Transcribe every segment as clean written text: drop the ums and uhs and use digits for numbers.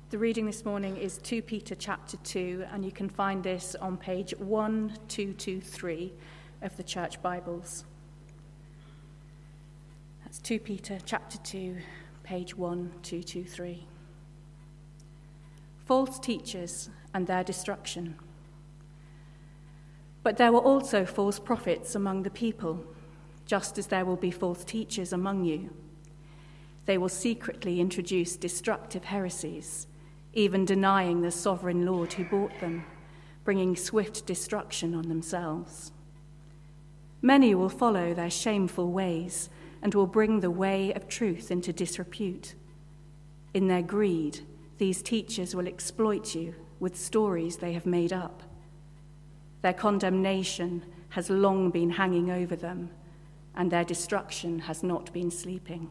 The reading this morning is 2 Peter chapter 2, and you can find this on page 1223 of the Church Bibles. That's 2 Peter chapter 2, page 1223. False teachers and their destruction. But there were also false prophets among the people, just as there will be false teachers among you. They will secretly introduce destructive heresies, even denying the sovereign Lord who bought them, bringing swift destruction on themselves. Many will follow their shameful ways and will bring the way of truth into disrepute. In their greed, these teachers will exploit you with stories they have made up. Their condemnation has long been hanging over them, and their destruction has not been sleeping.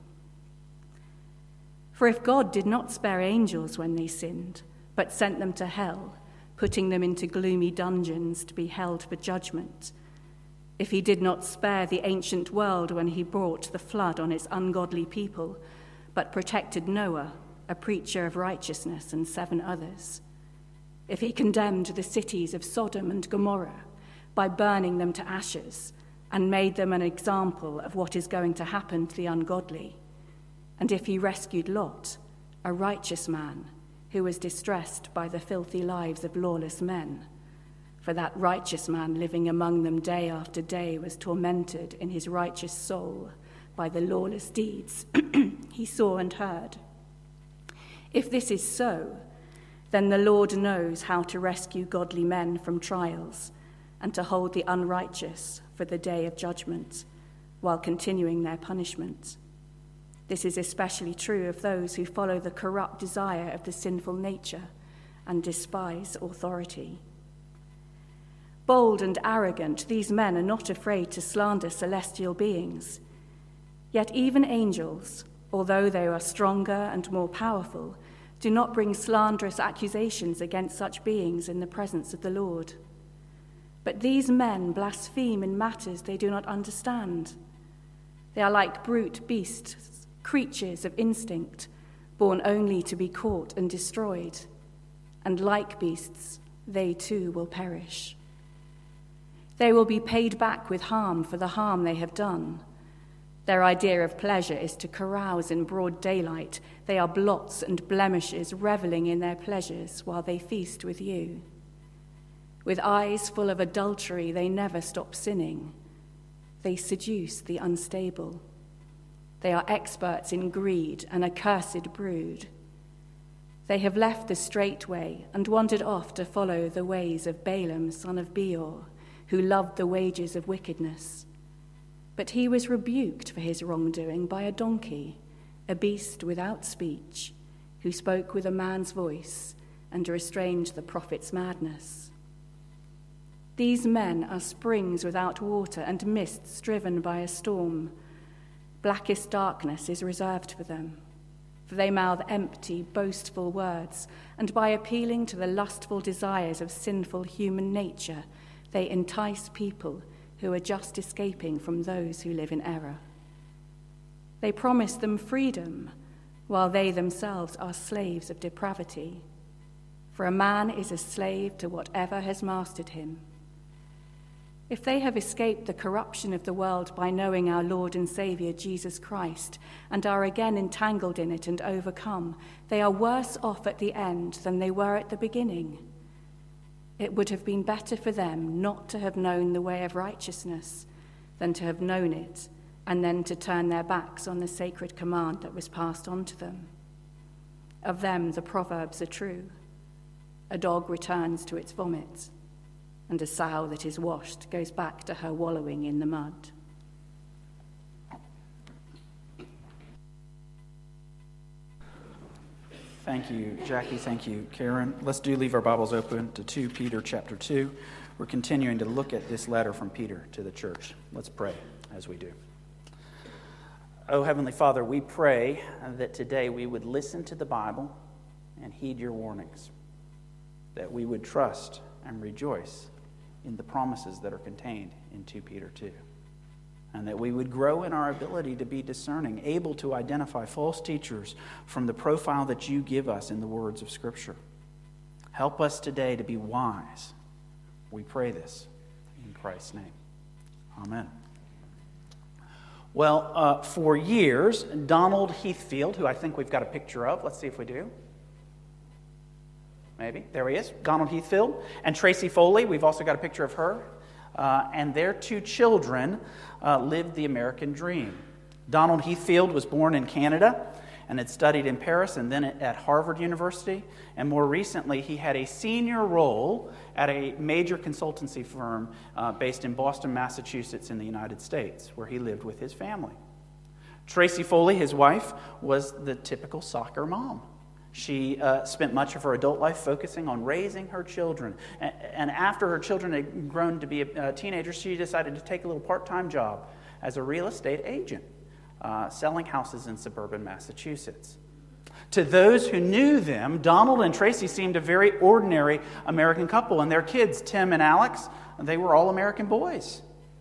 For if God did not spare angels when they sinned, but sent them to hell, putting them into gloomy dungeons to be held for judgment, if he did not spare the ancient world when he brought the flood on its ungodly people, but protected Noah, a preacher of righteousness, and 7 others, if he condemned the cities of Sodom and Gomorrah by burning them to ashes and made them an example of what is going to happen to the ungodly, and if he rescued Lot, a righteous man who was distressed by the filthy lives of lawless men, for that righteous man living among them day after day was tormented in his righteous soul by the lawless deeds he saw and heard. If this is so, then the Lord knows how to rescue godly men from trials and to hold the unrighteous for the day of judgment while continuing their punishment. This is especially true of those who follow the corrupt desire of the sinful nature and despise authority. Bold and arrogant, these men are not afraid to slander celestial beings. Yet even angels, although they are stronger and more powerful, do not bring slanderous accusations against such beings in the presence of the Lord. But these men blaspheme in matters they do not understand. They are like brute beasts, creatures of instinct, born only to be caught and destroyed. And like beasts, they too will perish. They will be paid back with harm for the harm they have done. Their idea of pleasure is to carouse in broad daylight. They are blots and blemishes, reveling in their pleasures while they feast with you. With eyes full of adultery, they never stop sinning. They seduce the unstable. They are experts in greed, an accursed brood. They have left the straight way and wandered off to follow the ways of Balaam, son of Beor, who loved the wages of wickedness. But he was rebuked for his wrongdoing by a donkey, a beast without speech, who spoke with a man's voice and restrained the prophet's madness. These men are springs without water and mists driven by a storm. Blackest darkness is reserved for them, for they mouth empty, boastful words, and by appealing to the lustful desires of sinful human nature, they entice people who are just escaping from those who live in error. They promise them freedom, while they themselves are slaves of depravity. For a man is a slave to whatever has mastered him. If they have escaped the corruption of the world by knowing our Lord and Saviour Jesus Christ and are again entangled in it and overcome, they are worse off at the end than they were at the beginning. It would have been better for them not to have known the way of righteousness than to have known it and then to turn their backs on the sacred command that was passed on to them. Of them the proverbs are true. A dog returns to its vomit, and a sow that is washed goes back to her wallowing in the mud. Thank you, Jackie. Thank you, Karen. Let's leave our Bibles open to 2 Peter chapter 2. We're continuing to look at this letter from Peter to the church. Let's pray as we do. Oh, Heavenly Father, we pray that today we would listen to the Bible and heed your warnings, that we would trust and rejoice in the promises that are contained in 2 Peter 2. and that we would grow in our ability to be discerning, able to identify false teachers from the profile that you give us in the words of Scripture. Help us today to be wise. We pray this in Christ's name. Amen. Well, for years, Donald Heathfield, who I think we've got a picture of, let's see if we do. Maybe. There he is, Donald Heathfield. And Tracy Foley, we've also got a picture of her. And their two children lived the American dream. Donald Heathfield was born in Canada and had studied in Paris and then at Harvard University. And more recently, he had a senior role at a major consultancy firm based in Boston, Massachusetts in the United States, where he lived with his family. Tracy Foley, his wife, was the typical soccer mom. She spent much of her adult life focusing on raising her children. And after her children had grown to be teenagers, she decided to take a little part-time job as a real estate agent, selling houses in suburban Massachusetts. To those who knew them, Donald and Tracy seemed a very ordinary American couple, and their kids, Tim and Alex, they were all American boys.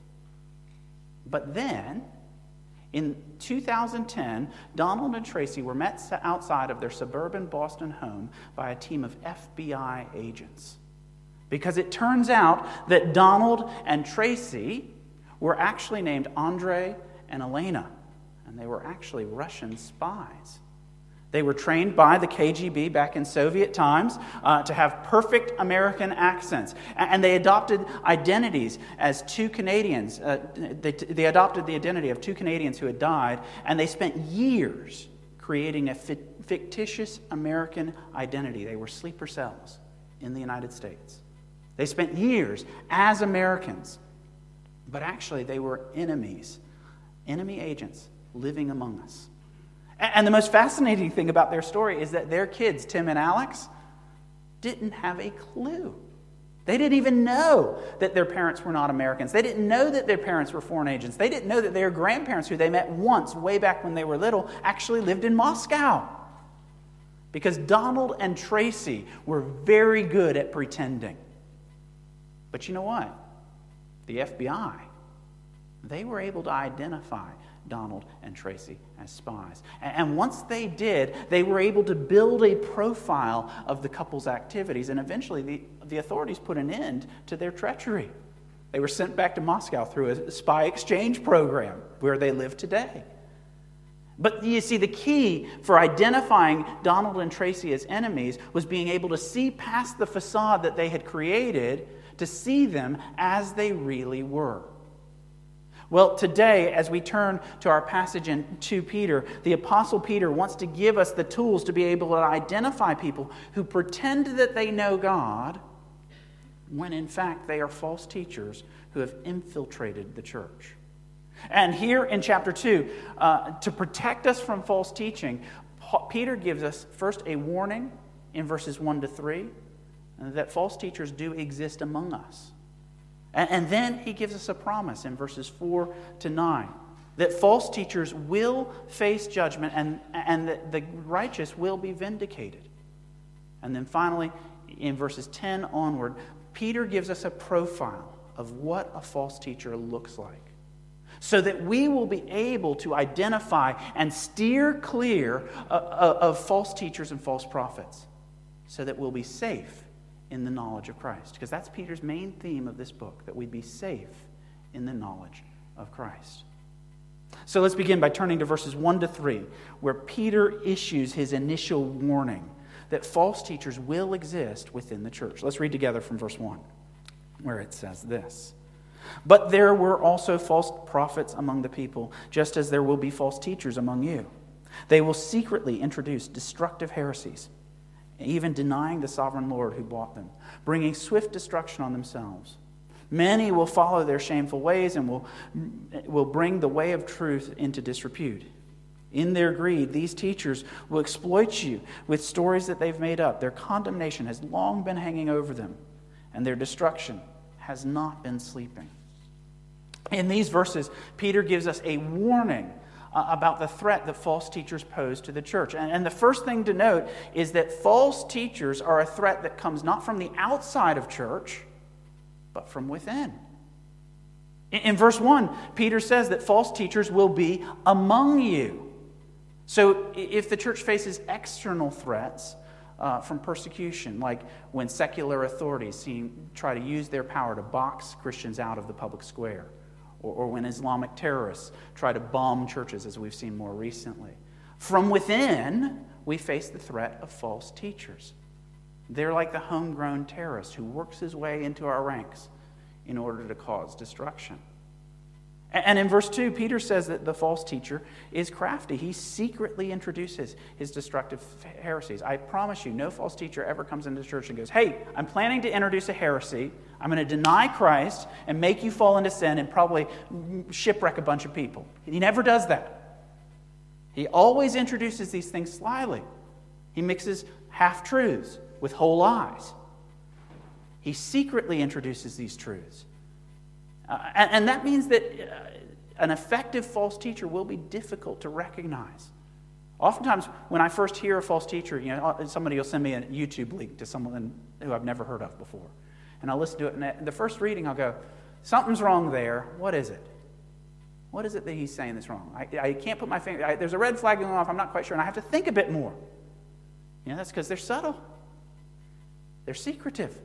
But then, in 2010, Donald and Tracy were met outside of their suburban Boston home by a team of FBI agents. Because it turns out that Donald and Tracy were actually named Andrei and Elena, and they were actually Russian spies. They were trained by the KGB back in Soviet times to have perfect American accents. And they adopted identities as two Canadians. They adopted the identity of two Canadians who had died, and they spent years creating a fictitious American identity. They were sleeper cells in the United States. They spent years as Americans, but actually they were enemies, enemy agents living among us. And the most fascinating thing about their story is that their kids, Tim and Alex, didn't have a clue. They didn't even know that their parents were not Americans. They didn't know that their parents were foreign agents. They didn't know that their grandparents, who they met once way back when they were little, actually lived in Moscow. Because Donald and Tracy were very good at pretending. But you know what? The FBI, they were able to identify Donald and Tracy as spies. And once they did, they were able to build a profile of the couple's activities, and eventually the authorities put an end to their treachery. They were sent back to Moscow through a spy exchange program where they live today. But you see, the key for identifying Donald and Tracy as enemies was being able to see past the facade that they had created to see them as they really were. Well, today, as we turn to our passage in 2 Peter, the Apostle Peter wants to give us the tools to be able to identify people who pretend that they know God when in fact they are false teachers who have infiltrated the church. And here in chapter 2, to protect us from false teaching, Peter gives us first a warning in verses 1 to 3 that false teachers do exist among us. And then he gives us a promise in verses 4 to 9 that false teachers will face judgment and that the righteous will be vindicated. And then finally, in verses 10 onward, Peter gives us a profile of what a false teacher looks like, so that we will be able to identify and steer clear of false teachers and false prophets, so that we'll be safe in the knowledge of Christ. Because that's Peter's main theme of this book, that we'd be safe in the knowledge of Christ. So let's begin by turning to verses 1 to 3, where Peter issues his initial warning that false teachers will exist within the church. Let's read together from verse 1, where it says this. But there were also false prophets among the people, just as there will be false teachers among you. They will secretly introduce destructive heresies, even denying the sovereign Lord who bought them, bringing swift destruction on themselves. Many will follow their shameful ways and will bring the way of truth into disrepute. In their greed, these teachers will exploit you with stories that they've made up. Their condemnation has long been hanging over them, and their destruction has not been sleeping. In these verses, Peter gives us a warning about the threat that false teachers pose to the church. And the first thing to note is that false teachers are a threat that comes not from the outside of church, but from within. In verse 1, Peter says that false teachers will be among you. So if the church faces external threats from persecution, like when secular authorities try to use their power to box Christians out of the public square, or when Islamic terrorists try to bomb churches, as we've seen more recently, from within, we face the threat of false teachers. They're like the homegrown terrorist who works his way into our ranks in order to cause destruction. And in verse 2, Peter says that the false teacher is crafty. He secretly introduces his destructive heresies. I promise you, no false teacher ever comes into the church and goes, hey, I'm planning to introduce a heresy. I'm going to deny Christ and make you fall into sin and probably shipwreck a bunch of people. He never does that. He always introduces these things slyly. He mixes half-truths with whole lies. He secretly introduces these truths. And that means that an effective false teacher will be difficult to recognize. Oftentimes, when I first hear a false teacher, somebody will send me a YouTube link to someone who I've never heard of before. And I'll listen to it, and the first reading I'll go, something's wrong there. What is it? What is it that he's saying that's wrong? I can't put my finger, there's a red flag going off, I'm not quite sure, and I have to think a bit more. That's because they're subtle. They're secretive.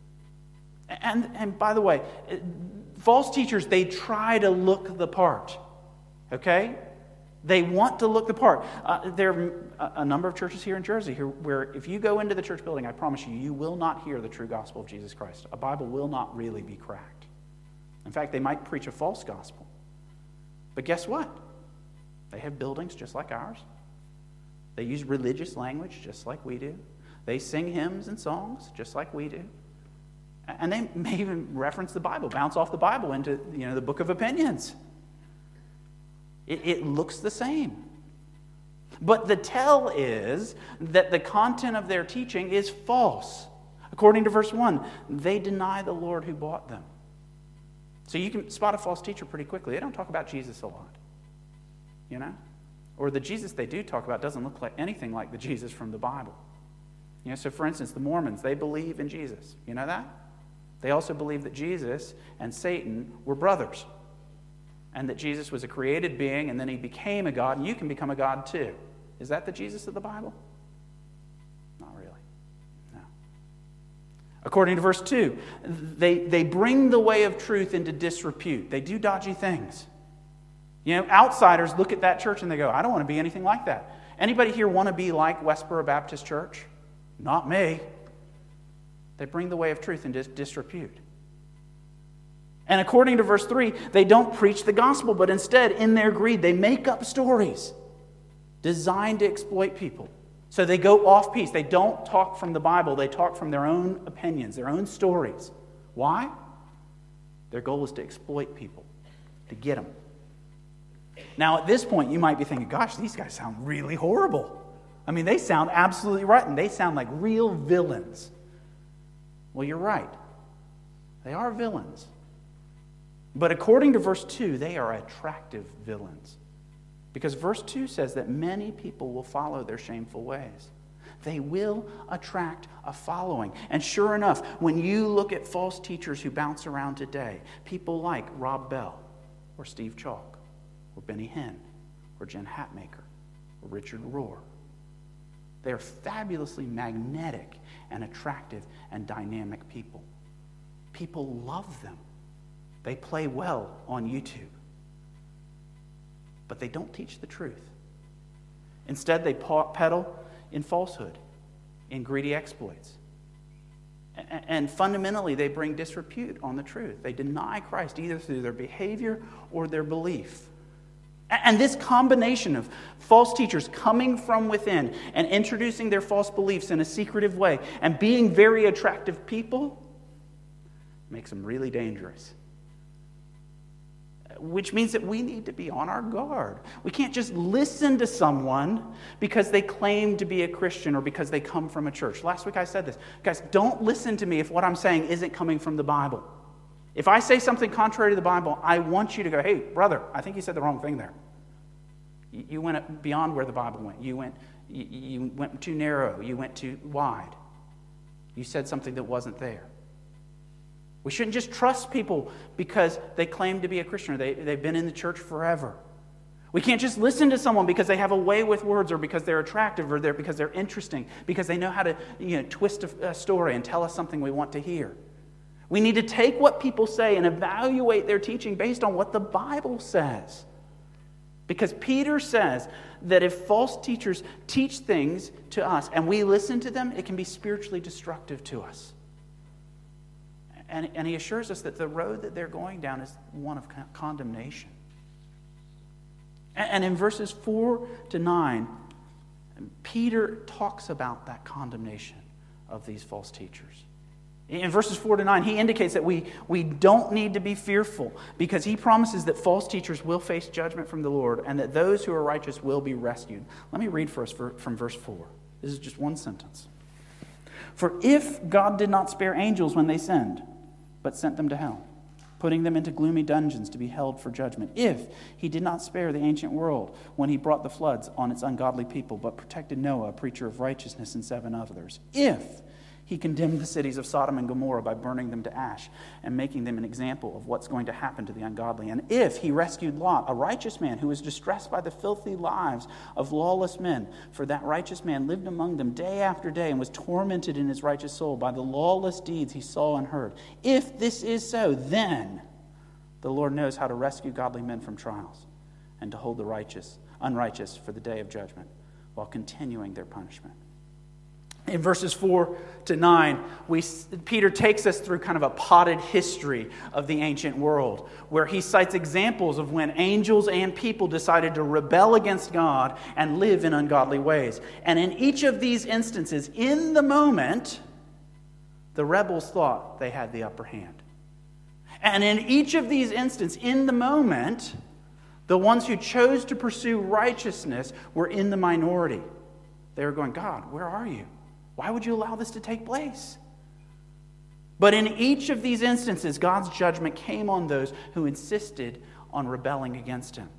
And by the way, false teachers, they try to look the part. Okay? They want to look the part. There are a number of churches here in Jersey where if you go into the church building, I promise you, you will not hear the true gospel of Jesus Christ. A Bible will not really be cracked. In fact, they might preach a false gospel. But guess what? They have buildings just like ours. They use religious language just like we do. They sing hymns and songs just like we do. And they may even reference the Bible, bounce off the Bible into the book of opinions. It looks the same. But the tell is that the content of their teaching is false. According to verse 1, they deny the Lord who bought them. So you can spot a false teacher pretty quickly. They don't talk about Jesus a lot. Or the Jesus they do talk about doesn't look like anything like the Jesus from the Bible. So for instance, the Mormons, they believe in Jesus. You know that? They also believe that Jesus and Satan were brothers. And that Jesus was a created being and then he became a God, and you can become a God too. Is that the Jesus of the Bible? Not really. No. According to verse 2, they bring the way of truth into disrepute. They do dodgy things. Outsiders look at that church and they go, I don't want to be anything like that. Anybody here want to be like Westboro Baptist Church? Not me. They bring the way of truth into disrepute. And according to verse 3, they don't preach the gospel, but instead, in their greed, they make up stories designed to exploit people. So they go off-piece. They don't talk from the Bible. They talk from their own opinions, their own stories. Why? Their goal is to exploit people, to get them. Now, at this point, you might be thinking, gosh, these guys sound really horrible. I mean, they sound absolutely rotten. They sound like real villains. Well, you're right. They are villains. But according to verse 2, they are attractive villains. Because verse 2 says that many people will follow their shameful ways. They will attract a following. And sure enough, when you look at false teachers who bounce around today, people like Rob Bell, or Steve Chalk, or Benny Hinn, or Jen Hatmaker, or Richard Rohr, they are fabulously magnetic and attractive and dynamic people. People love them. They play well on YouTube. But they don't teach the truth. Instead, they peddle in falsehood, in greedy exploits. And fundamentally, they bring disrepute on the truth. They deny Christ either through their behavior or their belief. And this combination of false teachers coming from within and introducing their false beliefs in a secretive way and being very attractive people makes them really dangerous. Which means that we need to be on our guard. We can't just listen to someone because they claim to be a Christian or because they come from a church. Last week I said this. Guys, don't listen to me if what I'm saying isn't coming from the Bible. If I say something contrary to the Bible, I want you to go, hey, brother, I think you said the wrong thing there. You went beyond where the Bible went. You went too narrow. You went too wide. You said something that wasn't there. We shouldn't just trust people because they claim to be a Christian or they've been in the church forever. We can't just listen to someone because they have a way with words or because they're attractive or because they're interesting, because they know how to twist a story and tell us something we want to hear. We need to take what people say and evaluate their teaching based on what the Bible says. Because Peter says that if false teachers teach things to us and we listen to them, it can be spiritually destructive to us. And he assures us that the road that they're going down is one of condemnation. And in verses 4 to 9, Peter talks about that condemnation of these false teachers. In verses 4 to 9, he indicates that we don't need to be fearful because he promises that false teachers will face judgment from the Lord and that those who are righteous will be rescued. Let me read for us from verse 4. This is just one sentence. For if God did not spare angels when they sinned, but sent them to hell, putting them into gloomy dungeons to be held for judgment. If he did not spare the ancient world when he brought the floods on its ungodly people, but protected Noah, a preacher of righteousness, and 7 others. If he condemned the cities of Sodom and Gomorrah by burning them to ash and making them an example of what's going to happen to the ungodly. And if he rescued Lot, a righteous man who was distressed by the filthy lives of lawless men, for that righteous man lived among them day after day and was tormented in his righteous soul by the lawless deeds he saw and heard. If this is so, then the Lord knows how to rescue godly men from trials and to hold the unrighteous for the day of judgment while continuing their punishment. In verses 4 to 9, Peter takes us through kind of a potted history of the ancient world, where he cites examples of when angels and people decided to rebel against God and live in ungodly ways. And in each of these instances, in the moment, the rebels thought they had the upper hand. And in each of these instances, in the moment, the ones who chose to pursue righteousness were in the minority. They were going, God, where are you? Why would you allow this to take place? But in each of these instances, God's judgment came on those who insisted on rebelling against him.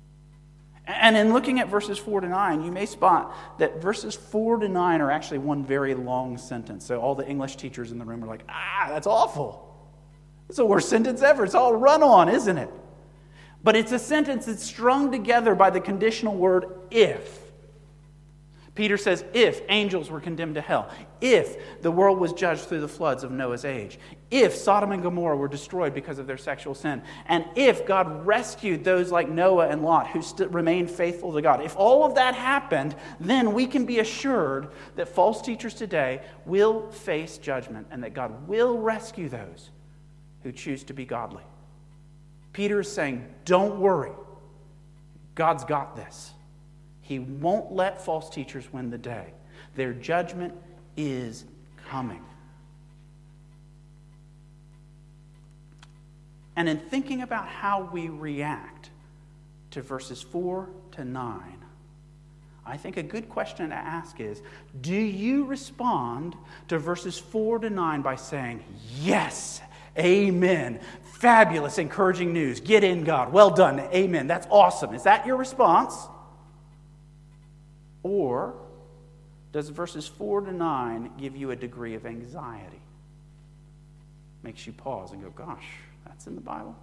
And in looking at verses 4 to 9, you may spot that verses 4 to 9 are actually one very long sentence. So all the English teachers in the room are like, that's awful. It's the worst sentence ever. It's all run on, isn't it? But it's a sentence that's strung together by the conditional word if. Peter says, if angels were condemned to hell, if the world was judged through the floods of Noah's age, if Sodom and Gomorrah were destroyed because of their sexual sin, and if God rescued those like Noah and Lot who remained faithful to God, if all of that happened, then we can be assured that false teachers today will face judgment and that God will rescue those who choose to be godly. Peter is saying, don't worry. God's got this. He won't let false teachers win the day. Their judgment is coming. And in thinking about how we react to verses 4 to 9, I think a good question to ask is, do you respond to verses 4 to 9 by saying, yes, amen, fabulous, encouraging news, get in God, well done, amen, that's awesome. Is that your response? Or does verses 4 to 9 give you a degree of anxiety? Makes you pause and go, gosh, that's in the Bible?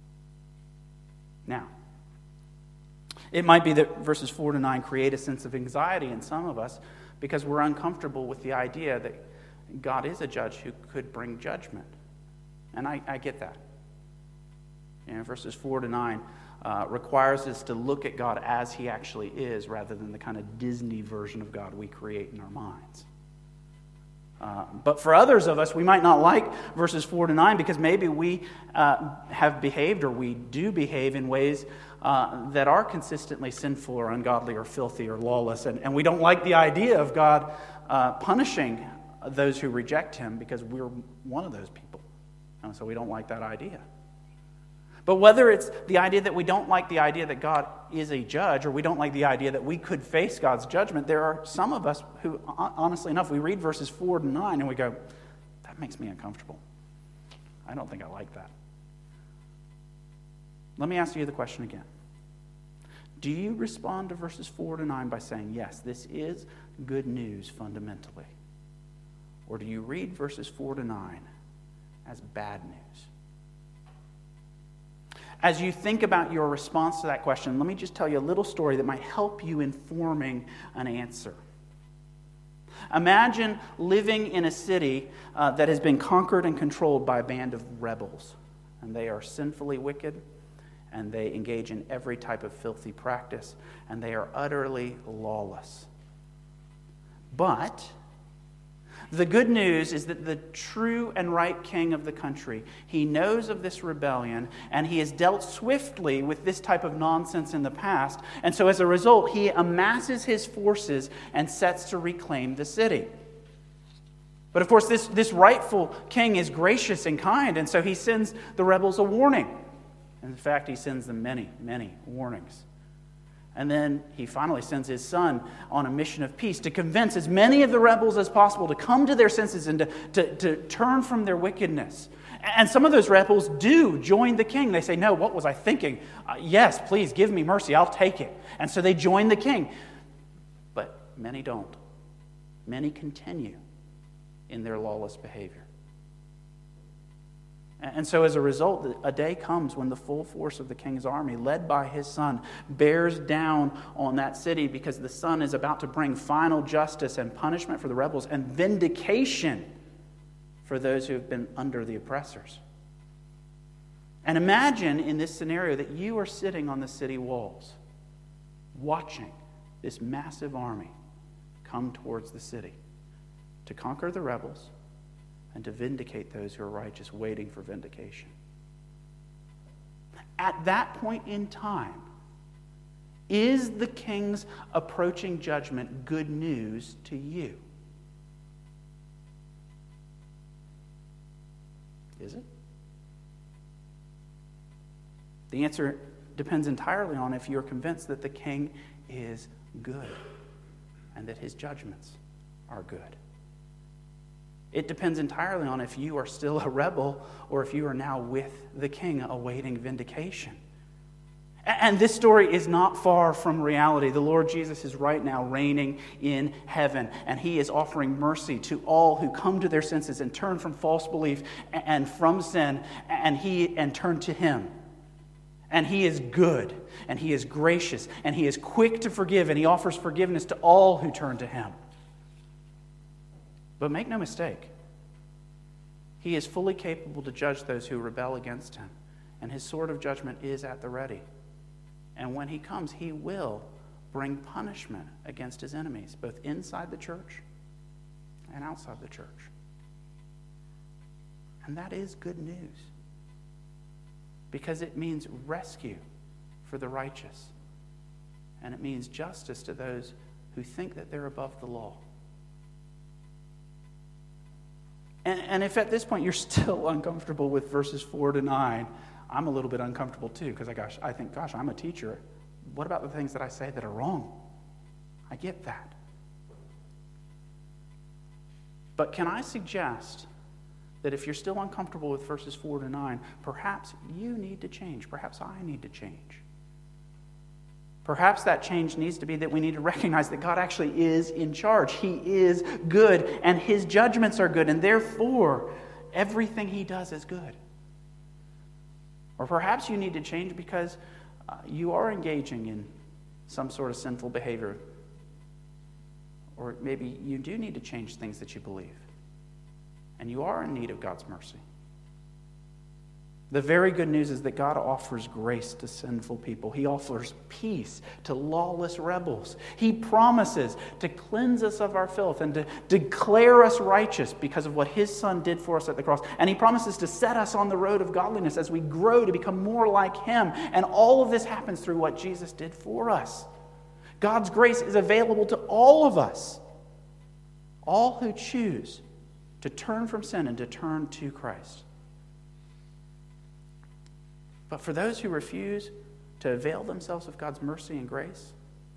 Now, it might be that verses 4 to 9 create a sense of anxiety in some of us because we're uncomfortable with the idea that God is a judge who could bring judgment. And I get that. Verses 4 to 9 requires us to look at God as he actually is rather than the kind of Disney version of God we create in our minds. But for others of us, we might not like verses 4 to 9 because maybe we have behaved or we do behave in ways that are consistently sinful or ungodly or filthy or lawless. And we don't like the idea of God punishing those who reject him because we're one of those people. And so we don't like that idea. But whether it's the idea that we don't like the idea that God is a judge, or we don't like the idea that we could face God's judgment, there are some of us who, honestly enough, we read verses 4 to 9 and we go, that makes me uncomfortable. I don't think I like that. Let me ask you the question again. Do you respond to verses 4 to 9 by saying, yes, this is good news fundamentally? Or do you read verses 4 to 9 as bad news. As you think about your response to that question, let me just tell you a little story that might help you in forming an answer. Imagine living in a city that has been conquered and controlled by a band of rebels. And they are sinfully wicked, and they engage in every type of filthy practice, and they are utterly lawless. But the good news is that the true and right king of the country, he knows of this rebellion, and he has dealt swiftly with this type of nonsense in the past. And so as a result, he amasses his forces and sets to reclaim the city. But of course, this rightful king is gracious and kind, and so he sends the rebels a warning. In fact, he sends them many, many warnings. And then he finally sends his son on a mission of peace to convince as many of the rebels as possible to come to their senses and to turn from their wickedness. And some of those rebels do join the king. They say, no, what was I thinking? Yes, please, give me mercy. I'll take it. And so they join the king. But many don't. Many continue in their lawless behavior. And so as a result, a day comes when the full force of the king's army, led by his son, bears down on that city because the son is about to bring final justice and punishment for the rebels and vindication for those who have been under the oppressors. And imagine in this scenario that you are sitting on the city walls, watching this massive army come towards the city to conquer the rebels and to vindicate those who are righteous, waiting for vindication. At that point in time, is the king's approaching judgment good news to you? Is it? The answer depends entirely on if you're convinced that the king is good and that his judgments are good. It depends entirely on if you are still a rebel or if you are now with the king awaiting vindication. And this story is not far from reality. The Lord Jesus is right now reigning in heaven, and he is offering mercy to all who come to their senses and turn from false belief and from sin and turn to him. And he is good, and he is gracious, and he is quick to forgive, and he offers forgiveness to all who turn to him. But make no mistake, he is fully capable to judge those who rebel against him, and his sword of judgment is at the ready. And when he comes, he will bring punishment against his enemies, both inside the church and outside the church. And that is good news, because it means rescue for the righteous, and it means justice to those who think that they're above the law. And if at this point you're still uncomfortable with verses 4 to 9, I'm a little bit uncomfortable too, because I think, I'm a teacher. What about the things that I say that are wrong? I get that. But can I suggest that if you're still uncomfortable with verses 4 to 9, perhaps you need to change. Perhaps I need to change. Perhaps that change needs to be that we need to recognize that God actually is in charge. He is good, and his judgments are good, and therefore everything he does is good. Or perhaps you need to change because you are engaging in some sort of sinful behavior. Or maybe you do need to change things that you believe, and you are in need of God's mercy. The very good news is that God offers grace to sinful people. He offers peace to lawless rebels. He promises to cleanse us of our filth and to declare us righteous because of what his son did for us at the cross. And he promises to set us on the road of godliness as we grow to become more like him. And all of this happens through what Jesus did for us. God's grace is available to all of us, all who choose to turn from sin and to turn to Christ. But for those who refuse to avail themselves of God's mercy and grace,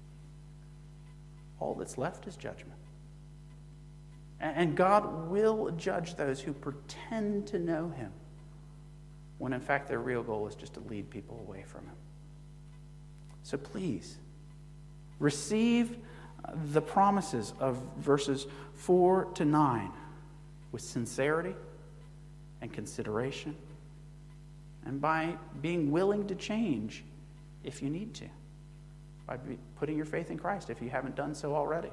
all that's left is judgment. And God will judge those who pretend to know him, when in fact their real goal is just to lead people away from him. So please, receive the promises of verses 4 to 9 with sincerity and consideration, and by being willing to change if you need to, by putting your faith in Christ if you haven't done so already.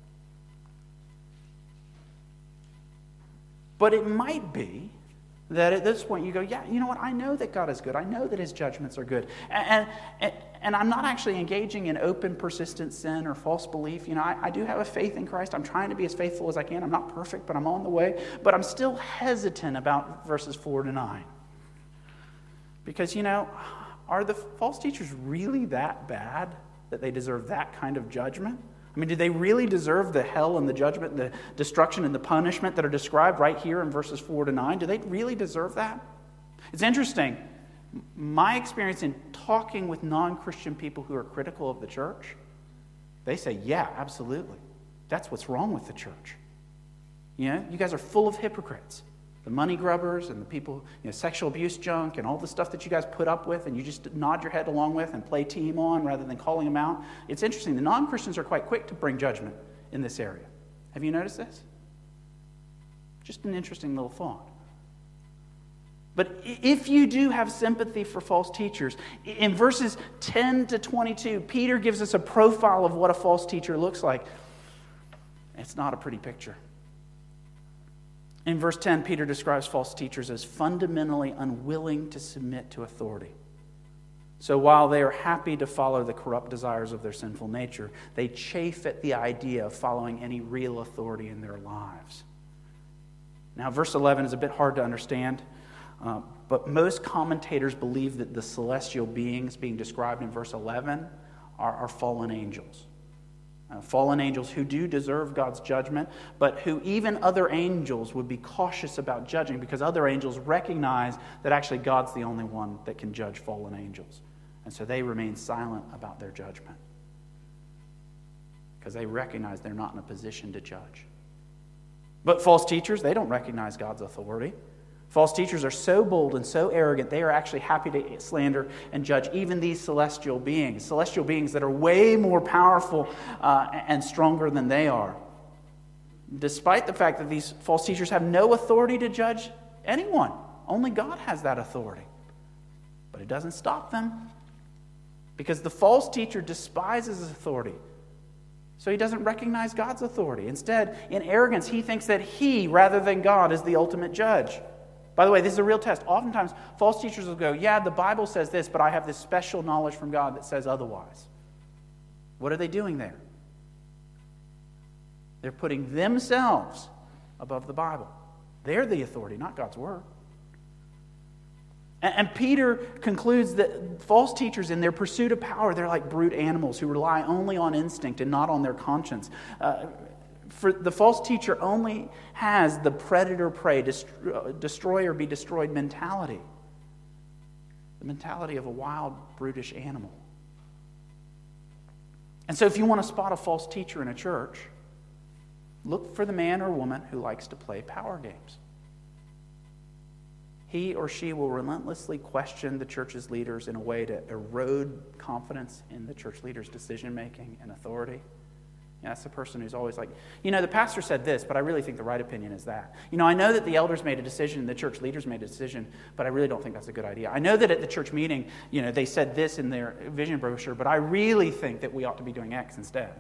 But it might be that at this point you go, yeah, you know what? I know that God is good. I know that his judgments are good. And I'm not actually engaging in open, persistent sin or false belief. I do have a faith in Christ. I'm trying to be as faithful as I can. I'm not perfect, but I'm on the way. But I'm still hesitant about verses 4 to 9. Because, are the false teachers really that bad that they deserve that kind of judgment? I mean, do they really deserve the hell and the judgment and the destruction and the punishment that are described right here in verses 4 to 9? Do they really deserve that? It's interesting. My experience in talking with non-Christian people who are critical of the church, they say, yeah, absolutely. That's what's wrong with the church. You guys are full of hypocrites. The money grubbers and the people, sexual abuse junk and all the stuff that you guys put up with and you just nod your head along with and play team on rather than calling them out. It's interesting. The non-Christians are quite quick to bring judgment in this area. Have you noticed this? Just an interesting little thought. But if you do have sympathy for false teachers, in verses 10 to 22, Peter gives us a profile of what a false teacher looks like. It's not a pretty picture. In verse 10, Peter describes false teachers as fundamentally unwilling to submit to authority. So while they are happy to follow the corrupt desires of their sinful nature, they chafe at the idea of following any real authority in their lives. Now, verse 11 is a bit hard to understand, but most commentators believe that the celestial beings being described in verse 11 are fallen angels. Fallen angels who do deserve God's judgment, but who even other angels would be cautious about judging because other angels recognize that actually God's the only one that can judge fallen angels. And so they remain silent about their judgment because they recognize they're not in a position to judge. But false teachers, they don't recognize God's authority. False teachers are so bold and so arrogant, they are actually happy to slander and judge even these celestial beings that are way more powerful and stronger than they are. Despite the fact that these false teachers have no authority to judge anyone. Only God has that authority. But it doesn't stop them. Because the false teacher despises authority. So he doesn't recognize God's authority. Instead, in arrogance, he thinks that he, rather than God, is the ultimate judge. By the way, this is a real test. Oftentimes, false teachers will go, yeah, the Bible says this, but I have this special knowledge from God that says otherwise. What are they doing there? They're putting themselves above the Bible. They're the authority, not God's word. And Peter concludes that false teachers, in their pursuit of power, they're like brute animals who rely only on instinct and not on their conscience. For the false teacher only has the predator-prey, destroy or be destroyed mentality. The mentality of a wild, brutish animal. And so if you want to spot a false teacher in a church, look for the man or woman who likes to play power games. He or she will relentlessly question the church's leaders in a way to erode confidence in the church leader's decision-making and authority. And that's the person who's always like, the pastor said this, but I really think the right opinion is that. I know that the elders made a decision, the church leaders made a decision, but I really don't think that's a good idea. I know that at the church meeting, they said this in their vision brochure, but I really think that we ought to be doing X instead.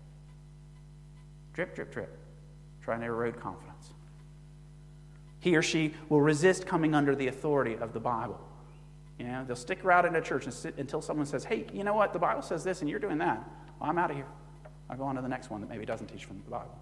Drip, drip, drip. Trying to erode confidence. He or she will resist coming under the authority of the Bible. They'll stick around in a church until someone says, hey, you know what, the Bible says this and you're doing that. Well, I'm out of here. I'll go on to the next one that maybe doesn't teach from the Bible.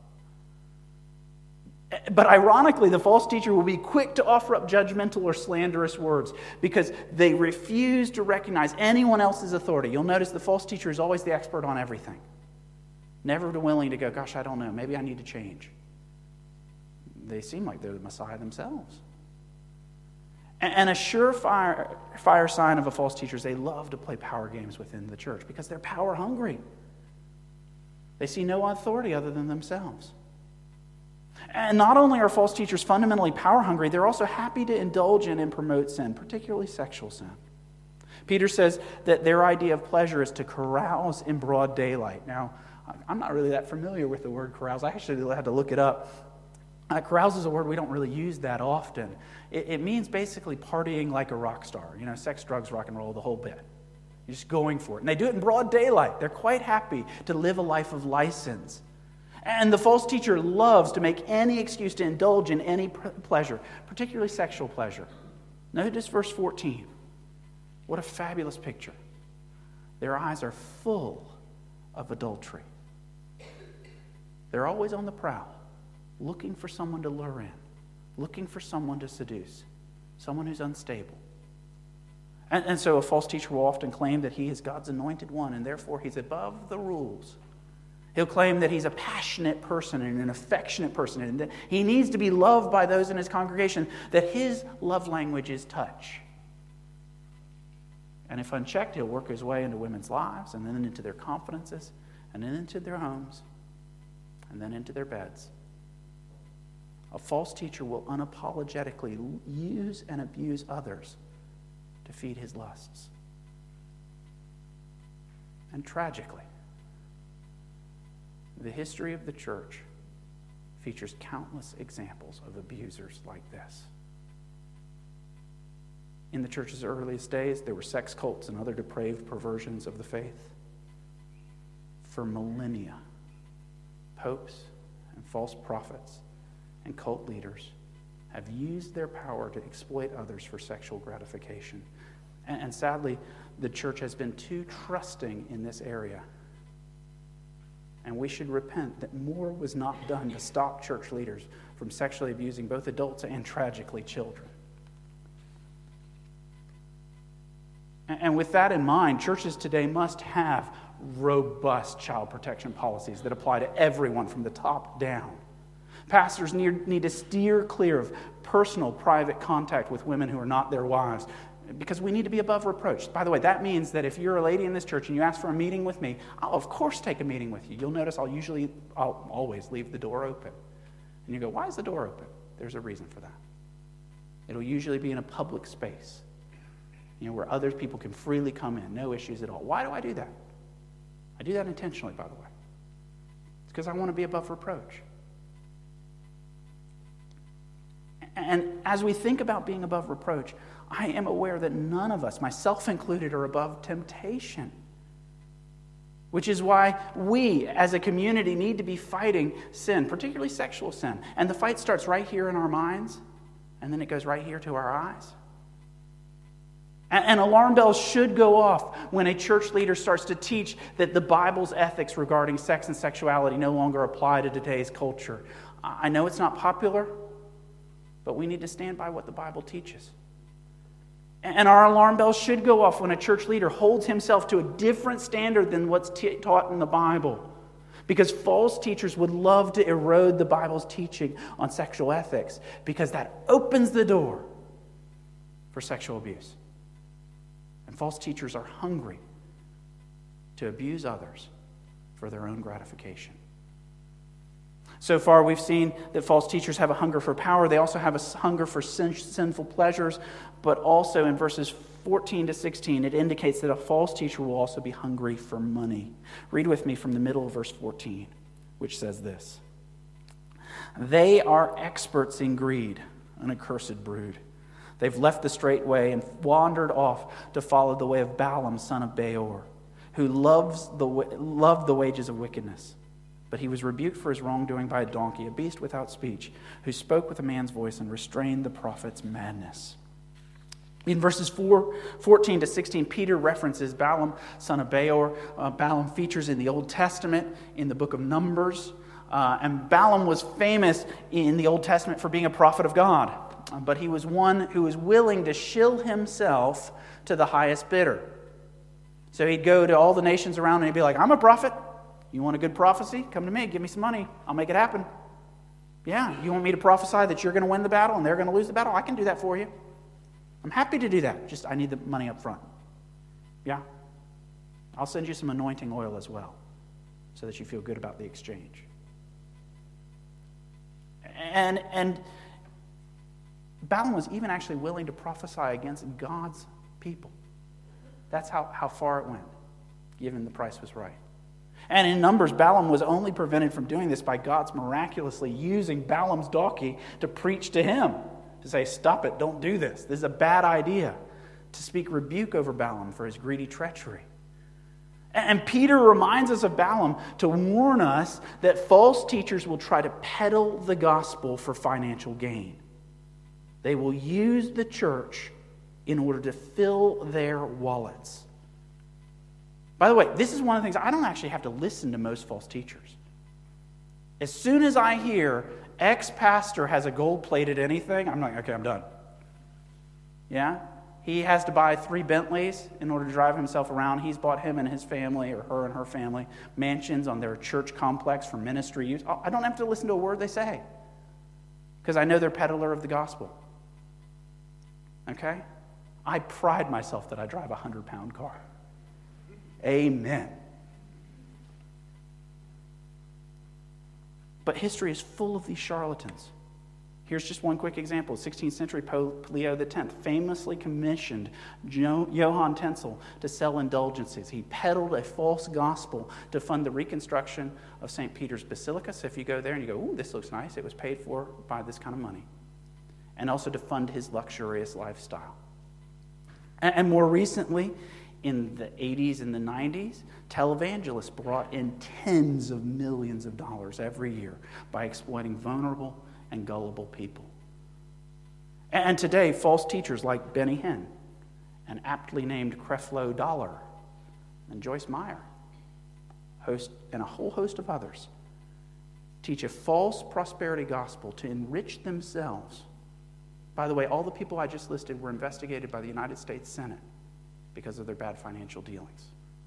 But ironically, the false teacher will be quick to offer up judgmental or slanderous words because they refuse to recognize anyone else's authority. You'll notice the false teacher is always the expert on everything. Never willing to go, gosh, I don't know, maybe I need to change. They seem like they're the Messiah themselves. And a surefire sign of a false teacher is they love to play power games within the church because they're power hungry. They see no authority other than themselves. And not only are false teachers fundamentally power hungry, they're also happy to indulge in and promote sin, particularly sexual sin. Peter says that their idea of pleasure is to carouse in broad daylight. Now, I'm not really that familiar with the word carouse. I actually had to look it up. Carouse is a word we don't really use that often. It means basically partying like a rock star. Sex, drugs, rock and roll, the whole bit. You're just going for it. And they do it in broad daylight. They're quite happy to live a life of license. And the false teacher loves to make any excuse to indulge in any pleasure, particularly sexual pleasure. Notice verse 14. What a fabulous picture. Their eyes are full of adultery. They're always on the prowl, looking for someone to lure in, looking for someone to seduce, someone who's unstable. And so a false teacher will often claim that he is God's anointed one, and therefore he's above the rules. He'll claim that he's a passionate person and an affectionate person, and that he needs to be loved by those in his congregation, that his love language is touch. And if unchecked, he'll work his way into women's lives, and then into their confidences, and then into their homes, and then into their beds. A false teacher will unapologetically use and abuse others to feed his lusts. And tragically, the history of the church features countless examples of abusers like this. In the church's earliest days, there were sex cults and other depraved perversions of the faith. For millennia, popes and false prophets and cult leaders have used their power to exploit others for sexual gratification. And sadly, the church has been too trusting in this area. And we should repent that more was not done to stop church leaders from sexually abusing both adults and, tragically, children. And with that in mind, churches today must have robust child protection policies that apply to everyone from the top down. Pastors need to steer clear of personal, private contact with women who are not their wives, because we need to be above reproach. By the way, that means that if you're a lady in this church and you ask for a meeting with me, I'll of course take a meeting with you. You'll notice I'll always leave the door open. And you go, why is the door open? There's a reason for that. It'll usually be in a public space, where other people can freely come in, no issues at all. Why do I do that? I do that intentionally, by the way. It's because I want to be above reproach. And as we think about being above reproach, I am aware that none of us, myself included, are above temptation. Which is why we, as a community, need to be fighting sin, particularly sexual sin. And the fight starts right here in our minds, and then it goes right here to our eyes. And alarm bells should go off when a church leader starts to teach that the Bible's ethics regarding sex and sexuality no longer apply to today's culture. I know it's not popular, but we need to stand by what the Bible teaches. And our alarm bells should go off when a church leader holds himself to a different standard than what's taught in the Bible. Because false teachers would love to erode the Bible's teaching on sexual ethics, because that opens the door for sexual abuse. And false teachers are hungry to abuse others for their own gratification. So far, we've seen that false teachers have a hunger for power. They also have a hunger for sinful pleasures. But also in verses 14 to 16, it indicates that a false teacher will also be hungry for money. Read with me from the middle of verse 14, which says this. They are experts in greed, an accursed brood. They've left the straight way and wandered off to follow the way of Balaam, son of Beor, who loved the wages of wickedness. But he was rebuked for his wrongdoing by a donkey, a beast without speech, who spoke with a man's voice and restrained the prophet's madness. In verses 14 to 16, Peter references Balaam, son of Beor. Balaam features in the Old Testament, in the book of Numbers. And Balaam was famous in the Old Testament for being a prophet of God. But he was one who was willing to shill himself to the highest bidder. So he'd go to all the nations around and he'd be like, I'm a prophet. You want a good prophecy? Come to me. Give me some money. I'll make it happen. Yeah, you want me to prophesy that you're going to win the battle and they're going to lose the battle? I can do that for you. I'm happy to do that. Just I need the money up front. Yeah. I'll send you some anointing oil as well so that you feel good about the exchange. And Balaam was even actually willing to prophesy against God's people. That's how far it went, given the price was right. And in Numbers, Balaam was only prevented from doing this by God's miraculously using Balaam's donkey to preach to him, to say, stop it, don't do this. This is a bad idea, to speak rebuke over Balaam for his greedy treachery. And Peter reminds us of Balaam to warn us that false teachers will try to peddle the gospel for financial gain. They will use the church in order to fill their wallets. By the way, this is one of the things, I don't actually have to listen to most false teachers. As soon as I hear ex-pastor has a gold-plated anything, I'm like, okay, I'm done. Yeah? He has to buy 3 Bentleys in order to drive himself around. He's bought him and his family, or her and her family, mansions on their church complex for ministry use. I don't have to listen to a word they say, because I know they're peddler of the gospel. Okay? I pride myself that I drive a 100-pound car. Amen. But history is full of these charlatans. Here's just one quick example. 16th century Pope Leo X famously commissioned Johann Tetzel to sell indulgences. He peddled a false gospel to fund the reconstruction of St. Peter's Basilica. So if you go there and you go, ooh, this looks nice, it was paid for by this kind of money. And also to fund his luxurious lifestyle. And more recently, in the 80s and the 90s, televangelists brought in tens of millions of dollars every year by exploiting vulnerable and gullible people. And today, false teachers like Benny Hinn and aptly named Creflo Dollar and Joyce Meyer, and a whole host of others, teach a false prosperity gospel to enrich themselves. By the way, all the people I just listed were investigated by the United States Senate because of their bad financial dealings.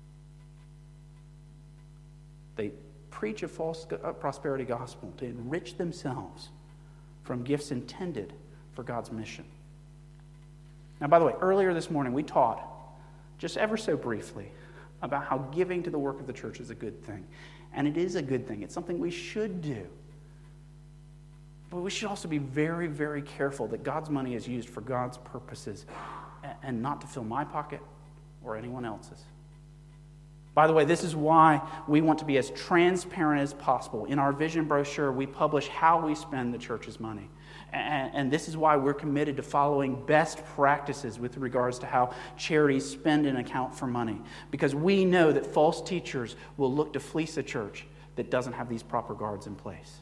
They preach a false prosperity gospel to enrich themselves from gifts intended for God's mission. Now, by the way, earlier this morning we taught, just ever so briefly, about how giving to the work of the church is a good thing. And it is a good thing. It's something we should do. But we should also be very, very careful that God's money is used for God's purposes and not to fill my pocket or anyone else's. By the way, this is why we want to be as transparent as possible. In our vision brochure, we publish how we spend the church's money. And this is why we're committed to following best practices with regards to how charities spend and account for money. Because we know that false teachers will look to fleece a church that doesn't have these proper guards in place.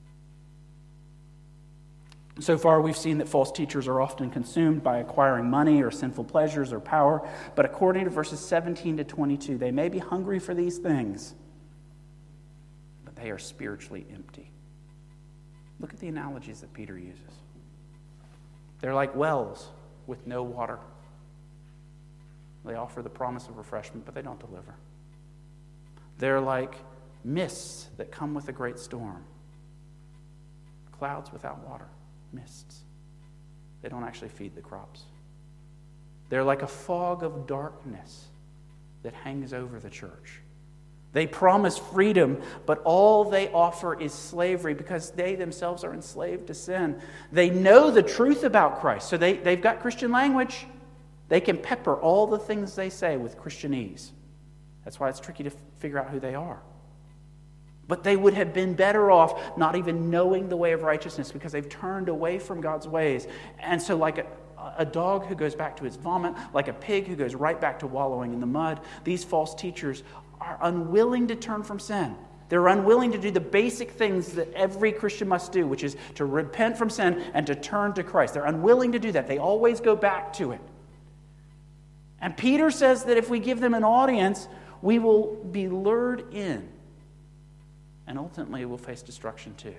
So far, we've seen that false teachers are often consumed by acquiring money or sinful pleasures or power. But according to verses 17 to 22, they may be hungry for these things, but they are spiritually empty. Look at the analogies that Peter uses. They're like wells with no water. They offer the promise of refreshment, but they don't deliver. They're like mists that come with a great storm. Clouds without water. Mists. They don't actually feed the crops. They're like a fog of darkness that hangs over the church. They promise freedom, but all they offer is slavery because they themselves are enslaved to sin. They know the truth about Christ, so they've got Christian language. They can pepper all the things they say with Christianese. That's why it's tricky to figure out who they are. But they would have been better off not even knowing the way of righteousness because they've turned away from God's ways. And so like a dog who goes back to its vomit, like a pig who goes right back to wallowing in the mud, these false teachers are unwilling to turn from sin. They're unwilling to do the basic things that every Christian must do, which is to repent from sin and to turn to Christ. They're unwilling to do that. They always go back to it. And Peter says that if we give them an audience, we will be lured in. And ultimately, we'll face destruction too.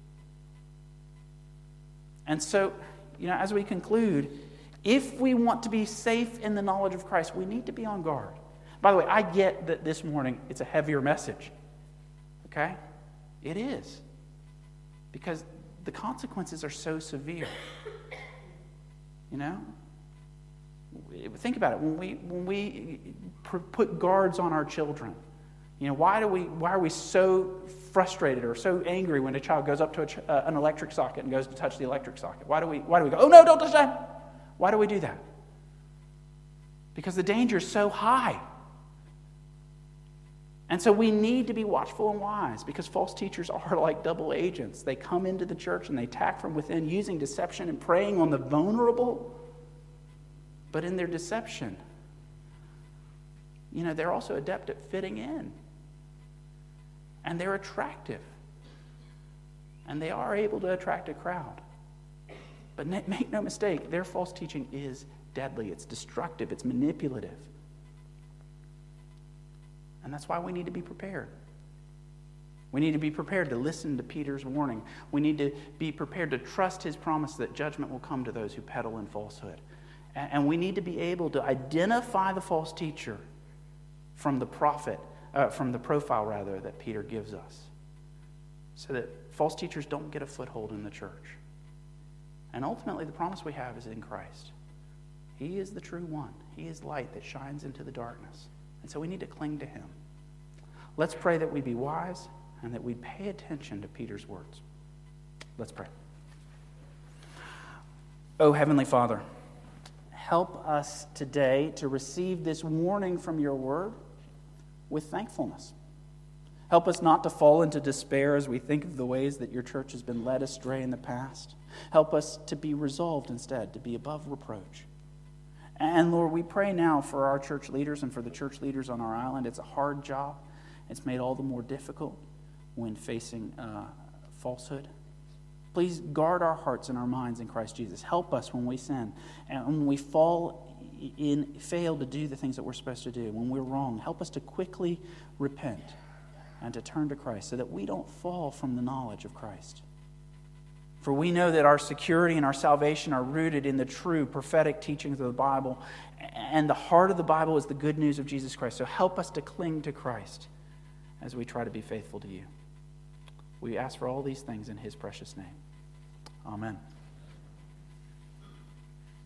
And so, as we conclude, if we want to be safe in the knowledge of Christ, we need to be on guard. By the way, I get that this morning it's a heavier message. Okay? It is. Because the consequences are so severe. Think about it. When we put guards on our children, why are we so frustrated or so angry when a child goes up to an electric socket and goes to touch the electric socket? Why do we go, oh no, don't touch that? Why do we do that? Because the danger is so high. And so we need to be watchful and wise, because false teachers are like double agents. They come into the church and they attack from within using deception and preying on the vulnerable. But in their deception, they're also adept at fitting in. And they're attractive. And they are able to attract a crowd. But make no mistake, their false teaching is deadly. It's destructive. It's manipulative. And that's why we need to be prepared. We need to be prepared to listen to Peter's warning. We need to be prepared to trust his promise that judgment will come to those who peddle in falsehood. And we need to be able to identify the false teacher from the profile that Peter gives us, so that false teachers don't get a foothold in the church. And ultimately, the promise we have is in Christ. He is the true one. He is light that shines into the darkness. And so we need to cling to him. Let's pray that we be wise and that we pay attention to Peter's words. Let's pray. Oh, Heavenly Father, help us today to receive this warning from your word with thankfulness. Help us not to fall into despair as we think of the ways that your church has been led astray in the past. Help us to be resolved instead, to be above reproach. And Lord, we pray now for our church leaders and for the church leaders on our island. It's a hard job. It's made all the more difficult when facing falsehood. Please guard our hearts and our minds in Christ Jesus. Help us when we sin and when we fail to do the things that we're supposed to do. When we're wrong, help us to quickly repent and to turn to Christ so that we don't fall from the knowledge of Christ. For we know that our security and our salvation are rooted in the true prophetic teachings of the Bible, and the heart of the Bible is the good news of Jesus Christ. So help us to cling to Christ as we try to be faithful to you. We ask for all these things in his precious name. Amen.